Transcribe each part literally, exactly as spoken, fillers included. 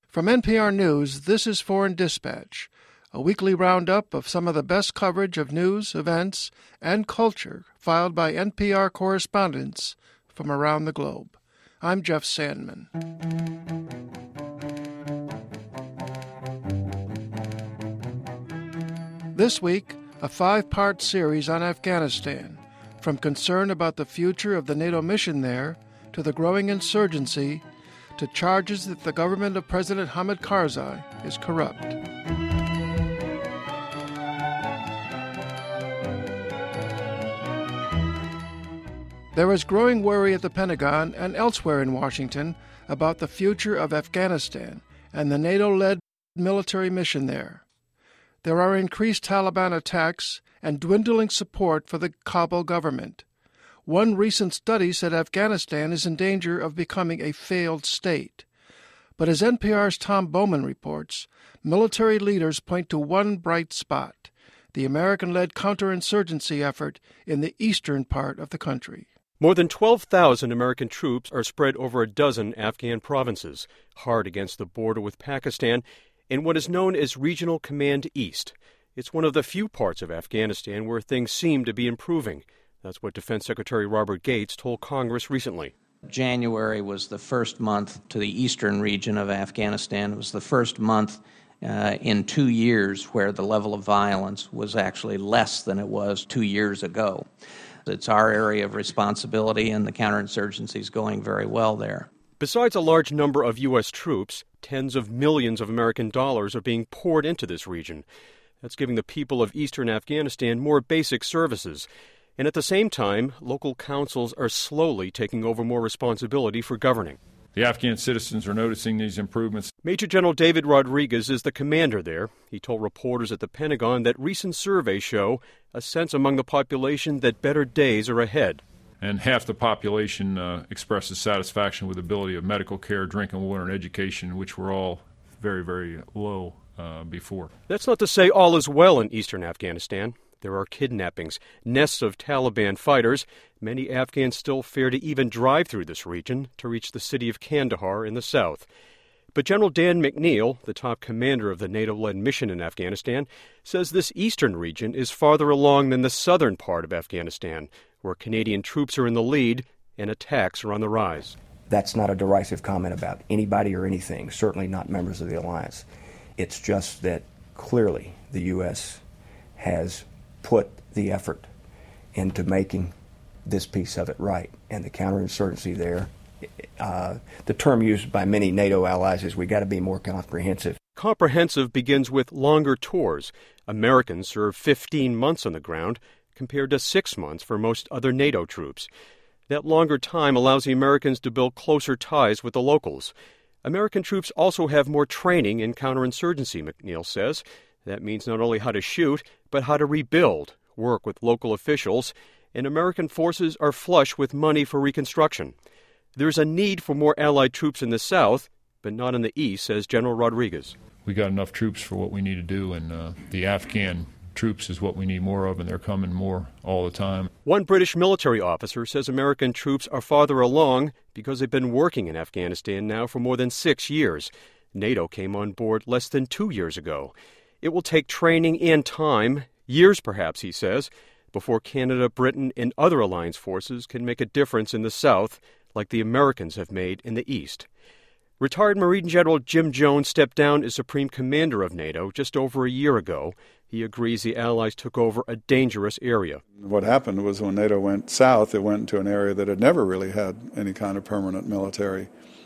From N P R News, this is Foreign Dispatch, a weekly roundup of some of the best coverage of news, events, and culture filed by N P R correspondents from around the globe. I'm Jeff Sandman. This week, a five-part series on Afghanistan, from concern about the future of the NATO mission there, to the growing insurgency, to charges that the government of President Hamid Karzai is corrupt. There is growing worry at the Pentagon and elsewhere in Washington about the future of Afghanistan and the NATO-led military mission there. There are increased Taliban attacks and dwindling support for the Kabul government. One recent study said Afghanistan is in danger of becoming a failed state. But as N P R's Tom Bowman reports, military leaders point to one bright spot, the American-led counterinsurgency effort in the eastern part of the country. More than twelve thousand American troops are spread over a dozen Afghan provinces, hard against the border with Pakistan, in what is known as Regional Command East. It's one of the few parts of Afghanistan where things seem to be improving. That's what Defense Secretary Robert Gates told Congress recently. January was the first month to the eastern region of Afghanistan. It was the first month uh, in two years where the level of violence was actually less than it was two years ago. It's our area of responsibility, and the counterinsurgency is going very well there. Besides a large number of U S troops, tens of millions of American dollars are being poured into this region. That's giving the people of eastern Afghanistan more basic services. And at the same time, local councils are slowly taking over more responsibility for governing. The Afghan citizens are noticing these improvements. Major General David Rodriguez is the commander there. He told reporters at the Pentagon that recent surveys show a sense among the population that better days are ahead. And half the population uh, expresses satisfaction with the ability of medical care, drinking water, and education, which were all very, very low uh, before. That's not to say all is well in eastern Afghanistan. There are kidnappings, nests of Taliban fighters. Many Afghans still fear to even drive through this region to reach the city of Kandahar in the south. But General Dan McNeil, the top commander of the NATO-led mission in Afghanistan, says this eastern region is farther along than the southern part of Afghanistan, where Canadian troops are in the lead and attacks are on the rise. That's not a derisive comment about anybody or anything, certainly not members of the alliance. It's just that clearly the U S has put the effort into making this piece of it right. And the counterinsurgency there, uh, the term used by many NATO allies is we got to be more comprehensive. Comprehensive begins with longer tours. Americans serve fifteen months on the ground compared to six months for most other NATO troops. That longer time allows the Americans to build closer ties with the locals. American troops also have more training in counterinsurgency, McNeil says. That means not only how to shoot, but how to rebuild, work with local officials, and American forces are flush with money for reconstruction. There's a need for more Allied troops in the south, but not in the east, says General Rodriguez. We got enough troops for what we need to do, and uh, the Afghan troops is what we need more of, and they're coming more all the time. One British military officer says American troops are farther along because they've been working in Afghanistan now for more than six years. NATO came on board less than two years ago. It will take training and time, years perhaps, he says, before Canada, Britain, and other alliance forces can make a difference in the south like the Americans have made in the east. Retired Marine General Jim Jones stepped down as Supreme Commander of NATO just over a year ago. He agrees the Allies took over a dangerous area. What happened was when NATO went south, it went into an area that had never really had any kind of permanent military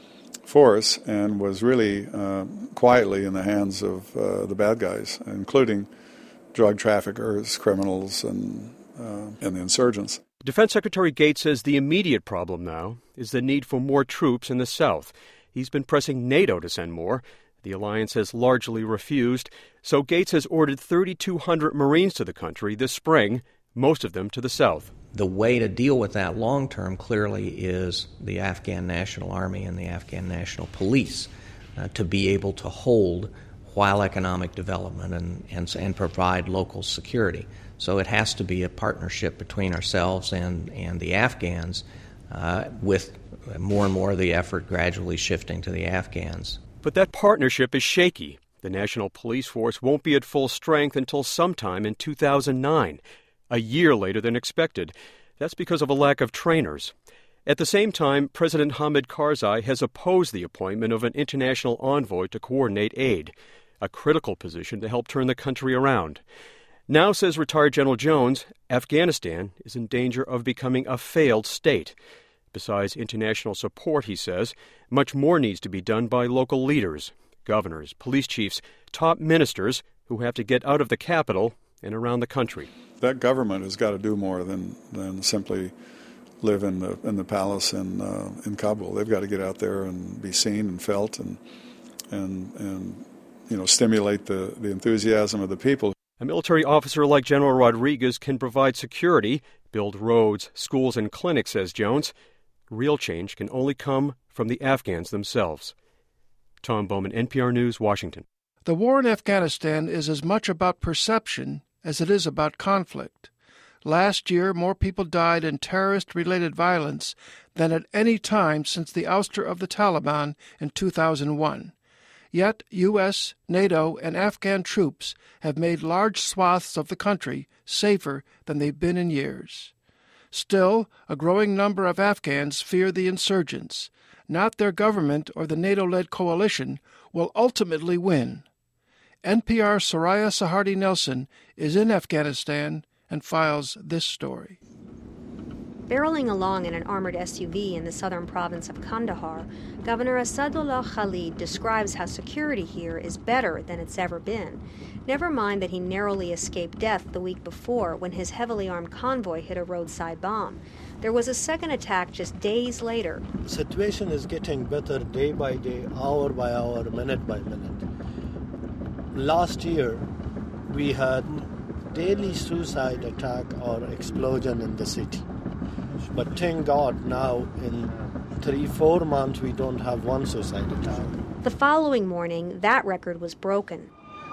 force and was really uh, quietly in the hands of uh, the bad guys, including drug traffickers, criminals, and, uh, and the insurgents. Defense Secretary Gates says the immediate problem now is the need for more troops in the south. He's been pressing NATO to send more. The alliance has largely refused, so Gates has ordered thirty-two hundred Marines to the country this spring, most of them to the south. The way to deal with that long term clearly is the Afghan National Army and the Afghan National Police uh, to be able to hold while economic development and, and, and provide local security. So it has to be a partnership between ourselves and, and the Afghans, uh, with more and more of the effort gradually shifting to the Afghans. But that partnership is shaky. The National Police Force won't be at full strength until sometime in two thousand nine, a year later than expected. That's because of a lack of trainers. At the same time, President Hamid Karzai has opposed the appointment of an international envoy to coordinate aid, a critical position to help turn the country around. Now, says retired General Jones, Afghanistan is in danger of becoming a failed state. Besides international support, he says, much more needs to be done by local leaders, governors, police chiefs, top ministers who have to get out of the capital and around the country. That government has got to do more than, than simply live in the in the palace in uh, in Kabul. They've got to get out there and be seen and felt and and and you know stimulate the, the enthusiasm of the people. A military officer like General Rodriguez can provide security, build roads, schools, and clinics, says Jones. Real change can only come from the Afghans themselves. Tom Bowman, N P R News, Washington. The war in Afghanistan is as much about perception as it is about conflict. Last year, more people died in terrorist-related violence than at any time since the ouster of the Taliban in two thousand one. Yet U S, NATO, and Afghan troops have made large swaths of the country safer than they've been in years. Still, a growing number of Afghans fear the insurgents. Not their government or the NATO-led coalition will ultimately win. N P R's Soraya Sahardi Nelson is in Afghanistan and files this story. Barreling along in an armored S U V in the southern province of Kandahar, Governor Asadullah Khalid describes how security here is better than it's ever been. Never mind that he narrowly escaped death the week before when his heavily armed convoy hit a roadside bomb. There was a second attack just days later. The situation is getting better day by day, hour by hour, minute by minute. Last year, we had daily suicide attack or explosion in the city. But thank God now in three, four months we don't have one suicide attack. The following morning, that record was broken.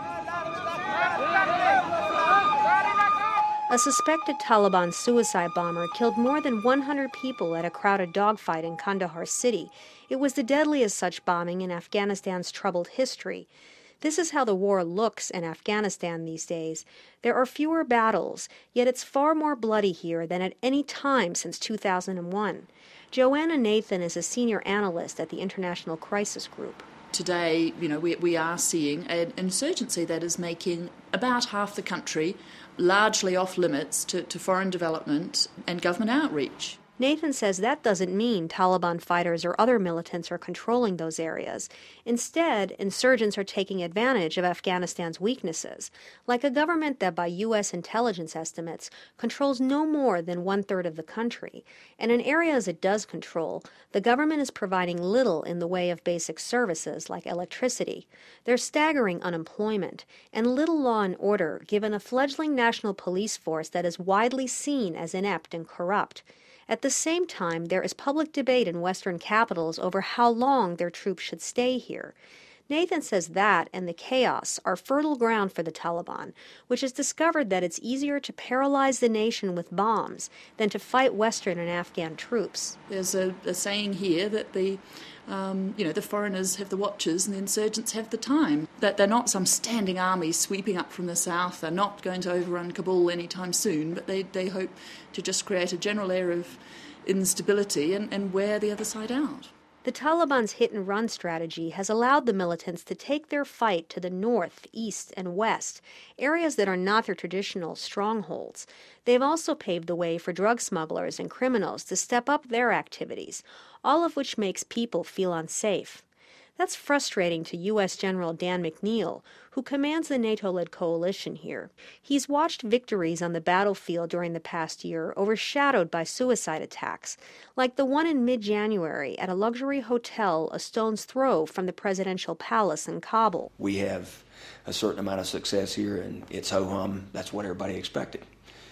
A suspected Taliban suicide bomber killed more than one hundred people at a crowded dogfight in Kandahar city. It was the deadliest such bombing in Afghanistan's troubled history. This is how the war looks in Afghanistan these days. There are fewer battles, yet it's far more bloody here than at any time since two thousand one. Joanna Nathan is a senior analyst at the International Crisis Group. Today, you know, we, we are seeing an insurgency that is making about half the country largely off limits to, to foreign development and government outreach. Nathan says that doesn't mean Taliban fighters or other militants are controlling those areas. Instead, insurgents are taking advantage of Afghanistan's weaknesses, like a government that, by U S intelligence estimates, controls no more than one-third of the country. And in areas it does control, the government is providing little in the way of basic services like electricity. There's staggering unemployment and little law and order, given a fledgling national police force that is widely seen as inept and corrupt. At the same time, there is public debate in Western capitals over how long their troops should stay here. Nathan says that and the chaos are fertile ground for the Taliban, which has discovered that it's easier to paralyze the nation with bombs than to fight Western and Afghan troops. There's a, a saying here that the Um, you know, the foreigners have the watches and the insurgents have the time. That they're not some standing army sweeping up from the south. They're not going to overrun Kabul anytime soon, but they, they hope to just create a general air of instability and, and wear the other side out. The Taliban's hit-and-run strategy has allowed the militants to take their fight to the north, east, and west, areas that are not their traditional strongholds. They've also paved the way for drug smugglers and criminals to step up their activities, all of which makes people feel unsafe. That's frustrating to U S General Dan McNeil, who commands the NATO-led coalition here. He's watched victories on the battlefield during the past year overshadowed by suicide attacks, like the one in mid-January at a luxury hotel a stone's throw from the presidential palace in Kabul. We have a certain amount of success here, and it's ho-hum. That's what everybody expected.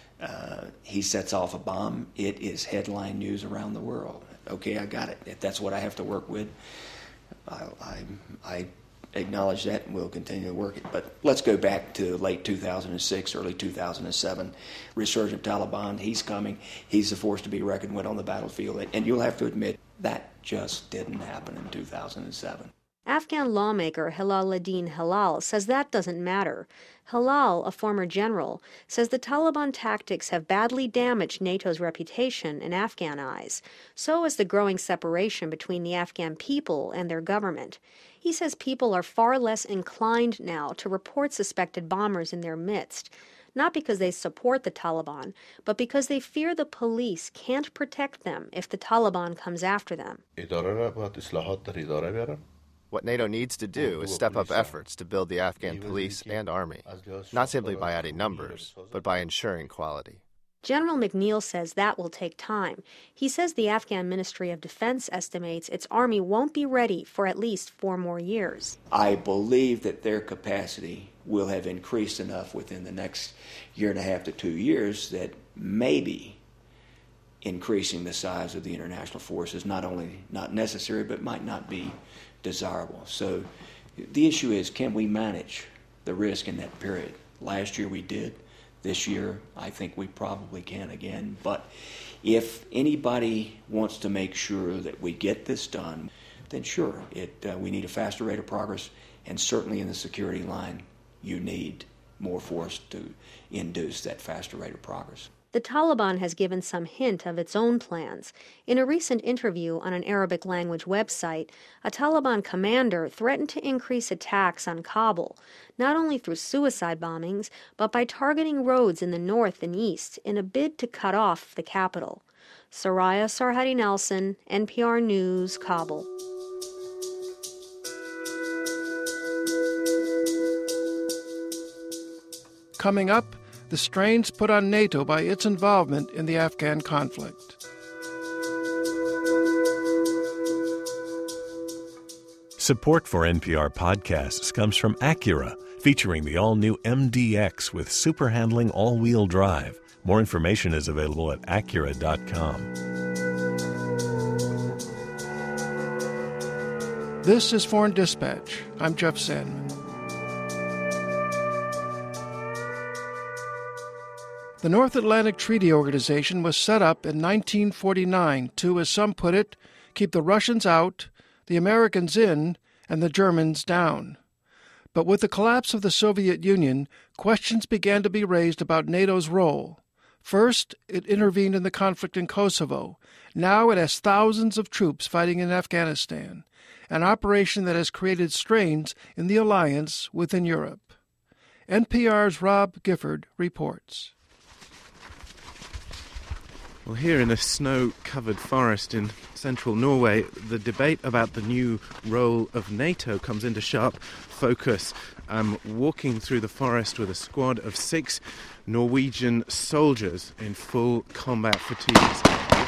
Uh, he sets off a bomb. It is headline news around the world. Okay, I got it. If that's what I have to work with, I, I, I acknowledge that and we'll continue to work it. But let's go back to late two thousand six, early two thousand seven. Resurgent Taliban, he's coming. He's a force to be reckoned with on the battlefield. And you'll have to admit, that just didn't happen in two thousand seven. Afghan lawmaker Hilaluddin Hilal says that doesn't matter. Hilal, a former general, says the Taliban tactics have badly damaged NATO's reputation in Afghan eyes. So is the growing separation between the Afghan people and their government. He says people are far less inclined now to report suspected bombers in their midst, not because they support the Taliban, but because they fear the police can't protect them if the Taliban comes after them. What NATO needs to do is step up efforts to build the Afghan police and army, not simply by adding numbers, but by ensuring quality. General McNeil says that will take time. He says the Afghan Ministry of Defense estimates its army won't be ready for at least four more years. I believe that their capacity will have increased enough within the next year and a half to two years that maybe increasing the size of the international force is not only not necessary, but might not be desirable. So the issue is, can we manage the risk in that period? Last year we did. This year I think we probably can again. But if anybody wants to make sure that we get this done, then sure, it, uh, we need a faster rate of progress, and certainly in the security line you need more force to induce that faster rate of progress. The Taliban has given some hint of its own plans. In a recent interview on an Arabic language website, a Taliban commander threatened to increase attacks on Kabul, not only through suicide bombings, but by targeting roads in the north and east in a bid to cut off the capital. Soraya Sarhadi Nelson, N P R News, Kabul. Coming up, the strains put on NATO by its involvement in the Afghan conflict. Support for N P R podcasts comes from Acura, featuring the all-new M D X with super handling all-wheel drive. More information is available at acura dot com. This is Foreign Dispatch. I'm Jeff Sandman. The North Atlantic Treaty Organization was set up in nineteen forty-nine to, as some put it, keep the Russians out, the Americans in, and the Germans down. But with the collapse of the Soviet Union, questions began to be raised about NATO's role. First, it intervened in the conflict in Kosovo. Now it has thousands of troops fighting in Afghanistan, an operation that has created strains in the alliance within Europe. N P R's Rob Gifford reports. Well, here in a snow-covered forest in central Norway, the debate about the new role of NATO comes into sharp focus. I'm walking through the forest with a squad of six Norwegian soldiers in full combat fatigues.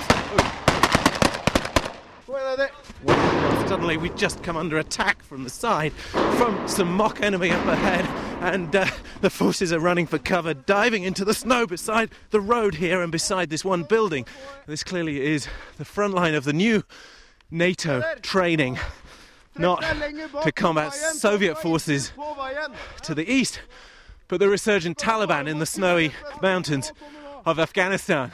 Well, suddenly we just come under attack from the side from some mock enemy up ahead, and uh, the forces are running for cover, diving into the snow beside the road here and beside this one building. This clearly is the front line of the new NATO training, not to combat Soviet forces to the east, but the resurgent Taliban in the snowy mountains of Afghanistan.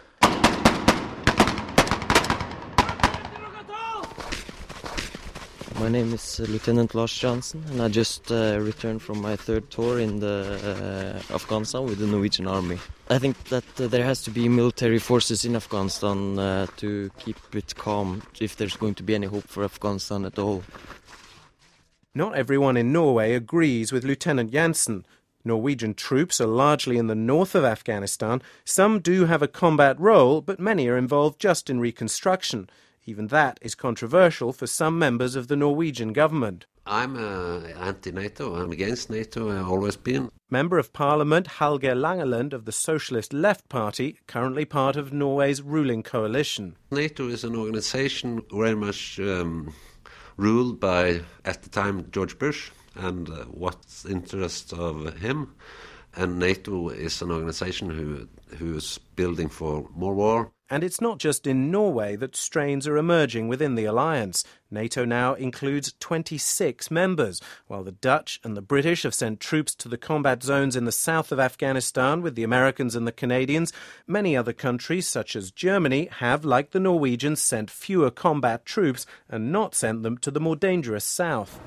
My name is uh, Lieutenant Lars Johnson, and I just uh, returned from my third tour in the uh, Afghanistan with the Norwegian Army. I think that uh, there has to be military forces in Afghanistan uh, to keep it calm if there's going to be any hope for Afghanistan at all. Not everyone in Norway agrees with Lieutenant Jansen. Norwegian troops are largely in the north of Afghanistan. Some do have a combat role, but many are involved just in reconstruction. Even that is controversial for some members of the Norwegian government. I'm uh, anti-NATO. I'm against NATO. I've always been. Member of Parliament Hallgeir Langeland of the Socialist Left Party, currently part of Norway's ruling coalition. NATO is an organization very much um, ruled by, at the time, George Bush, and uh, what's the interest of him. And NATO is an organization who who is building for more war. And it's not just in Norway that strains are emerging within the alliance. NATO now includes twenty-six members, while the Dutch and the British have sent troops to the combat zones in the south of Afghanistan with the Americans and the Canadians. Many other countries, such as Germany, have, like the Norwegians, sent fewer combat troops and not sent them to the more dangerous south.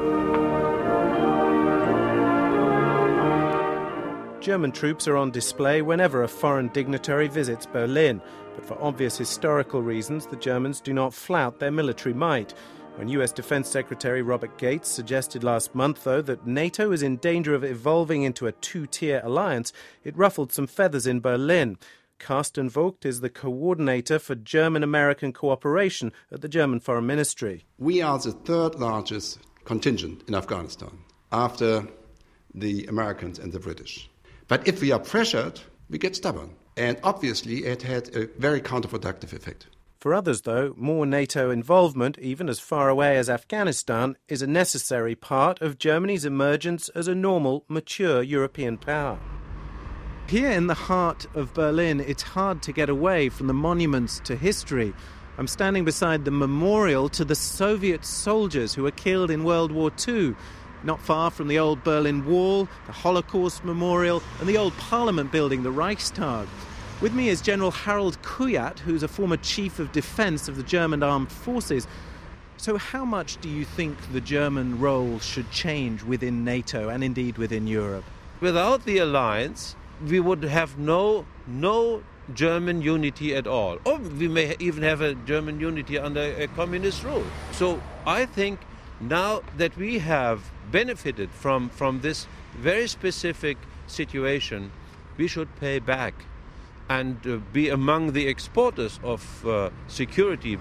German troops are on display whenever a foreign dignitary visits Berlin, but for obvious historical reasons, the Germans do not flout their military might. When U S Defense Secretary Robert Gates suggested last month, though, that NATO is in danger of evolving into a two-tier alliance, it ruffled some feathers in Berlin. Carsten Vogt is the coordinator for German-American cooperation at the German Foreign Ministry. We are the third largest contingent in Afghanistan, after the Americans and the British. But if we are pressured, we get stubborn. And obviously it had a very counterproductive effect. For others, though, more NATO involvement, even as far away as Afghanistan, is a necessary part of Germany's emergence as a normal, mature European power. Here in the heart of Berlin, it's hard to get away from the monuments to history. I'm standing beside the memorial to the Soviet soldiers who were killed in World War Two. Not far from the old Berlin Wall, the Holocaust Memorial, and the old Parliament building, the Reichstag. With me is General Harald Kujat, who's a former Chief of Defence of the German Armed Forces. So how much do you think the German role should change within NATO and indeed within Europe? Without the alliance, we would have no, no German unity at all. Or we may even have a German unity under a communist rule. So I think now that we have benefited from, from this very specific situation, we should pay back and uh, be among the exporters of uh, security.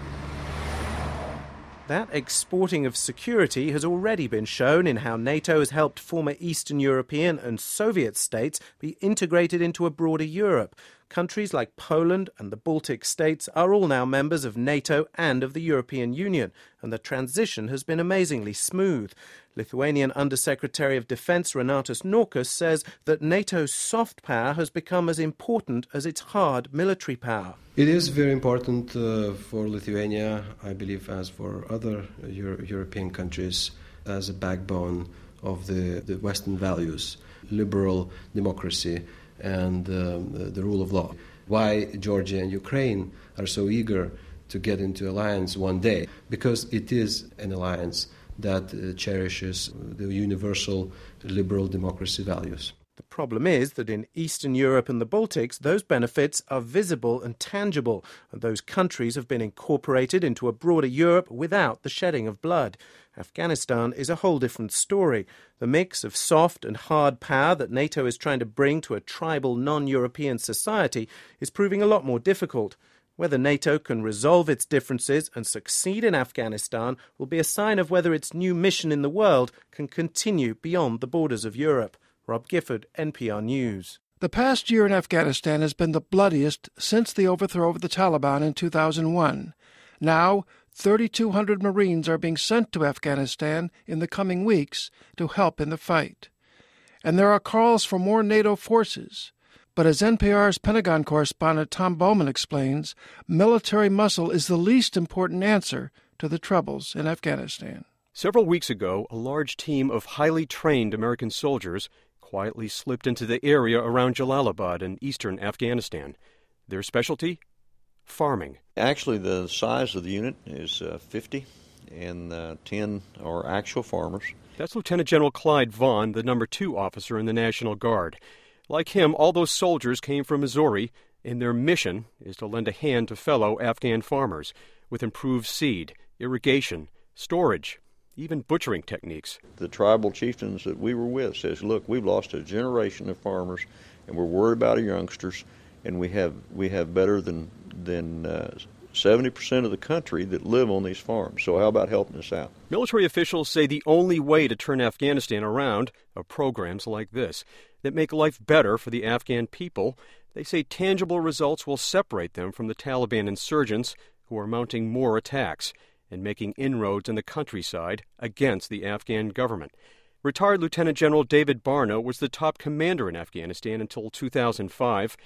That exporting of security has already been shown in how NATO has helped former Eastern European and Soviet states be integrated into a broader Europe. Countries like Poland and the Baltic states are all now members of NATO and of the European Union, and the transition has been amazingly smooth. Lithuanian Undersecretary of Defence Renatas Norkus says that NATO's soft power has become as important as its hard military power. It is very important uh, for Lithuania, I believe, as for other Euro- European countries, as a backbone of the, the Western values, liberal democracy, and um, the, the rule of law. Why Georgia and Ukraine are so eager to get into alliance one day? Because it is an alliance that uh, cherishes the universal liberal democracy values. The problem is that in Eastern Europe and the Baltics, those benefits are visible and tangible, and those countries have been incorporated into a broader Europe without the shedding of blood. Afghanistan is a whole different story. The mix of soft and hard power that NATO is trying to bring to a tribal, non-European society is proving a lot more difficult. Whether NATO can resolve its differences and succeed in Afghanistan will be a sign of whether its new mission in the world can continue beyond the borders of Europe. Rob Gifford, N P R News. The past year in Afghanistan has been the bloodiest since the overthrow of the Taliban in two thousand one. Now, three thousand two hundred Marines are being sent to Afghanistan in the coming weeks to help in the fight. And there are calls for more NATO forces. But as N P R's Pentagon correspondent Tom Bowman explains, military muscle is the least important answer to the troubles in Afghanistan. Several weeks ago, a large team of highly trained American soldiers quietly slipped into the area around Jalalabad in eastern Afghanistan. Their specialty? Farming. Actually, the size of the unit is uh, fifty, and uh, ten are actual farmers. That's Lieutenant General Clyde Vaughn, the number two officer in the National Guard. Like him, all those soldiers came from Missouri, and their mission is to lend a hand to fellow Afghan farmers with improved seed, irrigation, storage, even butchering techniques. The tribal chieftains that we were with says, look, we've lost a generation of farmers, and we're worried about our youngsters, and we have we have better than than uh, seventy percent of the country that live on these farms. So how about helping us out? Military officials say the only way to turn Afghanistan around are programs like this that make life better for the Afghan people. They say tangible results will separate them from the Taliban insurgents who are mounting more attacks and making inroads in the countryside against the Afghan government. Retired Lieutenant General David Barno was the top commander in Afghanistan until two thousand five.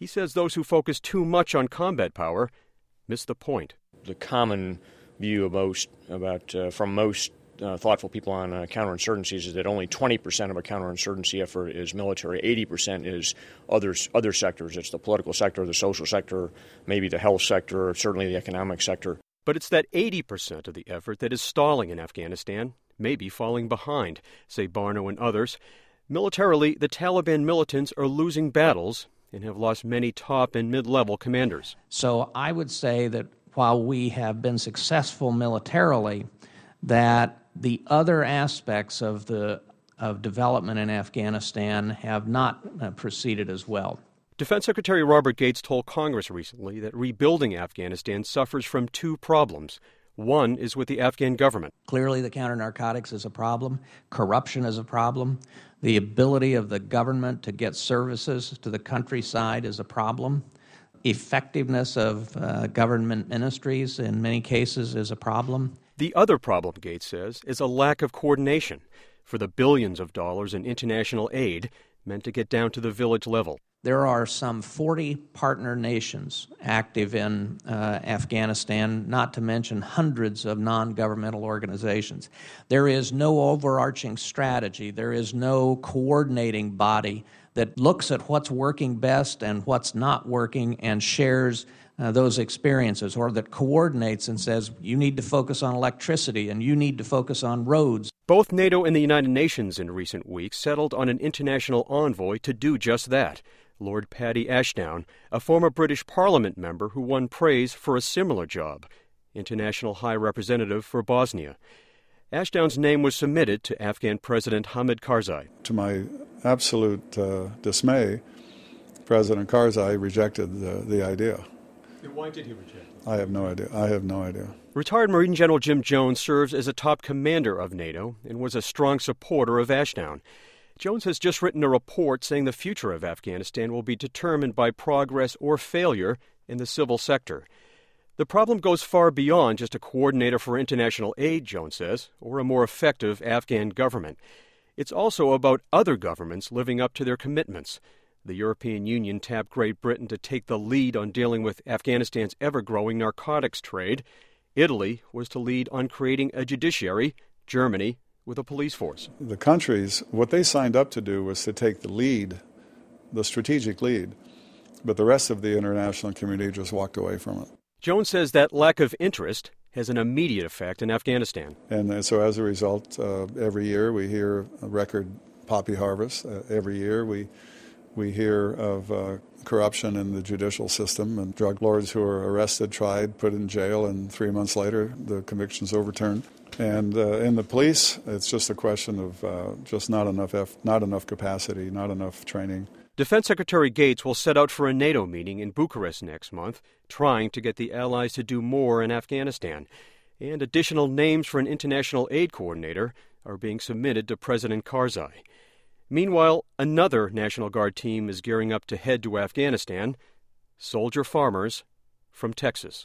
He says those who focus too much on combat power miss the point. The common view of most, about uh, from most uh, thoughtful people on uh, counterinsurgencies is that only twenty percent of a counterinsurgency effort is military, eighty percent is others, other sectors. It's the political sector, the social sector, maybe the health sector, certainly the economic sector. But it's that eighty percent of the effort that is stalling in Afghanistan, maybe falling behind, say Barno and others. Militarily, the Taliban militants are losing battles and have lost many top and mid-level commanders. So I would say that while we have been successful militarily, that the other aspects of the of development in Afghanistan have not uh, proceeded as well. Defense Secretary Robert Gates told Congress recently that rebuilding Afghanistan suffers from two problems. One is with the Afghan government. Clearly, the counter-narcotics is a problem. Corruption is a problem. The ability of the government to get services to the countryside is a problem. Effectiveness of uh, government ministries in many cases is a problem. The other problem, Gates says, is a lack of coordination for the billions of dollars in international aid meant to get down to the village level. There are some forty partner nations active in uh, Afghanistan, not to mention hundreds of non-governmental organizations. There is no overarching strategy. There is no coordinating body that looks at what's working best and what's not working and shares uh, those experiences, or that coordinates and says, you need to focus on electricity and you need to focus on roads. Both NATO and the United Nations in recent weeks settled on an international envoy to do just that. Lord Paddy Ashdown, a former British Parliament member who won praise for a similar job, International High Representative for Bosnia. Ashdown's name was submitted to Afghan President Hamid Karzai. To my absolute uh, dismay, President Karzai rejected the, the idea. Why did he reject it? I have no idea. I have no idea. Retired Marine General Jim Jones serves as a top commander of NATO and was a strong supporter of Ashdown. Jones has just written a report saying the future of Afghanistan will be determined by progress or failure in the civil sector. The problem goes far beyond just a coordinator for international aid, Jones says, or a more effective Afghan government. It's also about other governments living up to their commitments. The European Union tapped Great Britain to take the lead on dealing with Afghanistan's ever-growing narcotics trade. Italy was to lead on creating a judiciary. Germany with a police force. The countries, what they signed up to do was to take the lead, the strategic lead, but the rest of the international community just walked away from it. Jones says that lack of interest has an immediate effect in Afghanistan. And so as a result, uh, every year we hear a record poppy harvest. Uh, every year we we hear of uh, corruption in the judicial system and drug lords who are arrested, tried, put in jail, and three months later the conviction's overturned. And uh, in the police, it's just a question of uh, just not enough eff- not enough capacity, not enough training. Defense Secretary Gates will set out for a NATO meeting in Bucharest next month, trying to get the allies to do more in Afghanistan. And additional names for an international aid coordinator are being submitted to President Karzai. Meanwhile, another National Guard team is gearing up to head to Afghanistan, soldier farmers from Texas.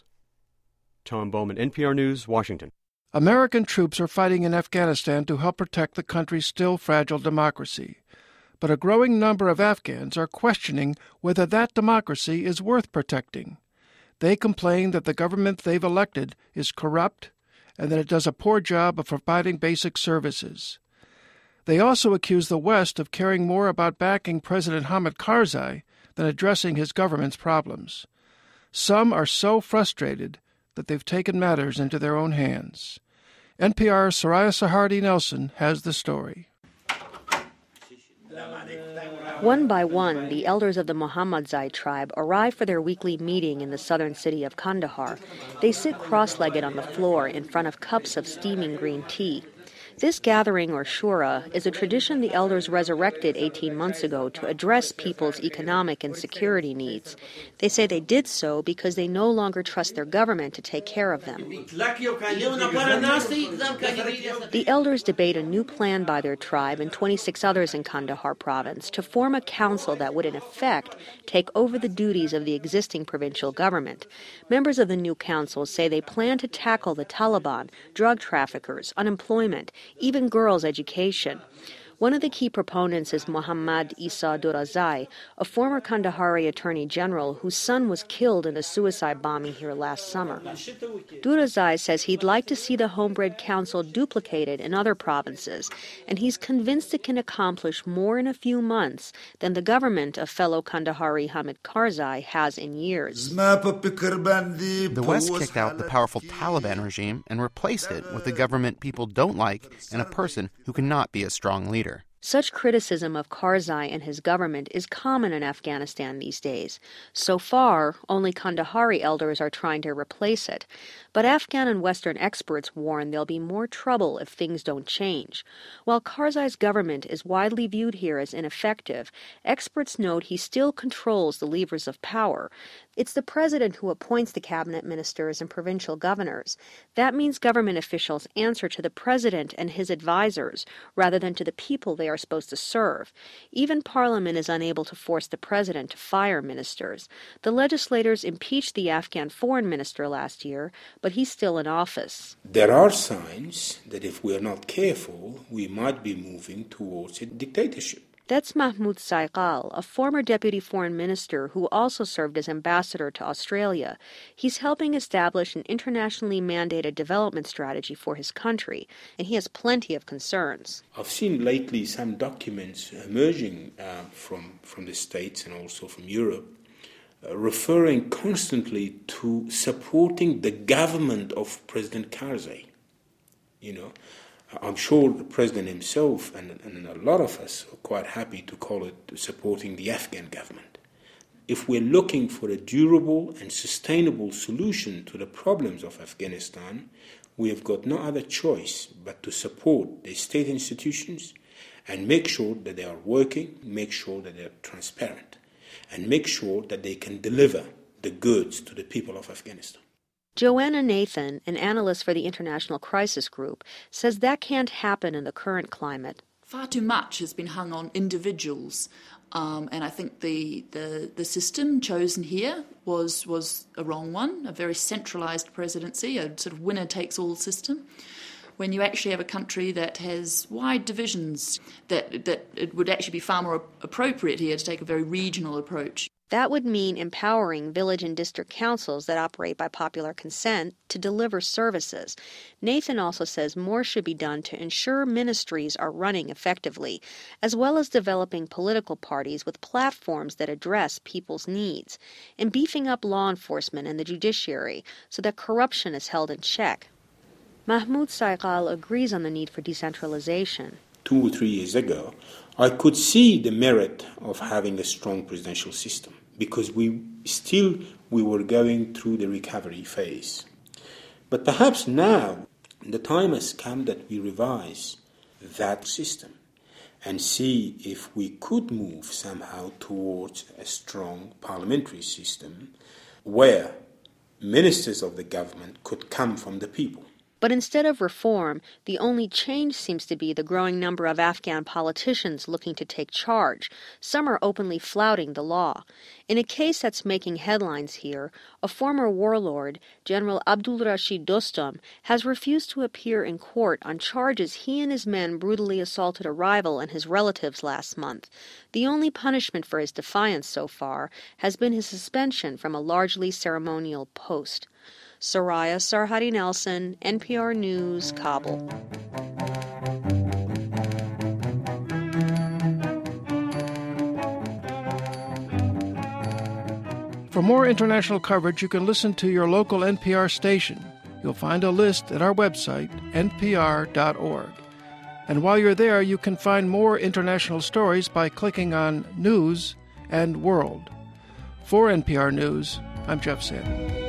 Tom Bowman, N P R News, Washington. American troops are fighting in Afghanistan to help protect the country's still fragile democracy. But a growing number of Afghans are questioning whether that democracy is worth protecting. They complain that the government they've elected is corrupt and that it does a poor job of providing basic services. They also accuse the West of caring more about backing President Hamid Karzai than addressing his government's problems. Some are so frustrated that they've taken matters into their own hands. N P R's Soraya Sahardi Nelson has the story. One by one, the elders of the Mohammadzai tribe arrive for their weekly meeting in the southern city of Kandahar. They sit cross-legged on the floor in front of cups of steaming green tea. This gathering, or shura, is a tradition the elders resurrected eighteen months ago to address people's economic and security needs. They say they did so because they no longer trust their government to take care of them. The elders debate a new plan by their tribe and twenty-six others in Kandahar province to form a council that would in effect take over the duties of the existing provincial government. Members of the new council say they plan to tackle the Taliban, drug traffickers, unemployment, even girls' education. One of the key proponents is Mohammad Isa Durazai, a former Kandahari attorney general whose son was killed in a suicide bombing here last summer. Durazai says he'd like to see the Homebred Council duplicated in other provinces, and he's convinced it can accomplish more in a few months than the government of fellow Kandahari Hamid Karzai has in years. The West kicked out the powerful Taliban regime and replaced it with a government people don't like and a person who cannot be a strong leader. Such criticism of Karzai and his government is common in Afghanistan these days. So far, only Kandahari elders are trying to replace it. But Afghan and Western experts warn there'll be more trouble if things don't change. While Karzai's government is widely viewed here as ineffective, experts note he still controls the levers of power. It's the president who appoints the cabinet ministers and provincial governors. That means government officials answer to the president and his advisors rather than to the people they are supposed to serve. Even parliament is unable to force the president to fire ministers. The legislators impeached the Afghan foreign minister last year, but he's still in office. There are signs that if we are not careful, we might be moving towards a dictatorship. That's Mahmoud Saiqal, a former deputy foreign minister who also served as ambassador to Australia. He's helping establish an internationally mandated development strategy for his country, and he has plenty of concerns. I've seen lately some documents emerging uh, from, from the States and also from Europe, uh, referring constantly to supporting the government of President Karzai. You know, I'm sure the president himself and, and a lot of us are quite happy to call it supporting the Afghan government. If we're looking for a durable and sustainable solution to the problems of Afghanistan, we have got no other choice but to support the state institutions and make sure that they are working, make sure that they are transparent, and make sure that they can deliver the goods to the people of Afghanistan. Joanna Nathan, an analyst for the International Crisis Group, says that can't happen in the current climate. Far too much has been hung on individuals, um, and I think the, the, the system chosen here was, was a wrong one, a very centralised presidency, a sort of winner-takes-all system. When you actually have a country that has wide divisions, that, that it would actually be far more appropriate here to take a very regional approach. That would mean empowering village and district councils that operate by popular consent to deliver services. Nathan also says more should be done to ensure ministries are running effectively, as well as developing political parties with platforms that address people's needs, and beefing up law enforcement and the judiciary so that corruption is held in check. Mahmoud Saiqal agrees on the need for decentralization. Two or three years ago, I could see the merit of having a strong presidential system because we still we were going through the recovery phase. But perhaps now the time has come that we revise that system and see if we could move somehow towards a strong parliamentary system where ministers of the government could come from the people. But instead of reform, the only change seems to be the growing number of Afghan politicians looking to take charge. Some are openly flouting the law. In a case that's making headlines here, a former warlord, General Abdul Rashid Dostum, has refused to appear in court on charges he and his men brutally assaulted a rival and his relatives last month. The only punishment for his defiance so far has been his suspension from a largely ceremonial post. Soraya Sarhadi Nelson, N P R News, Kabul. For more international coverage, you can listen to your local N P R station. You'll find a list at our website, N P R dot org. And while you're there, you can find more international stories by clicking on News and World. For N P R News, I'm Jeff Sand.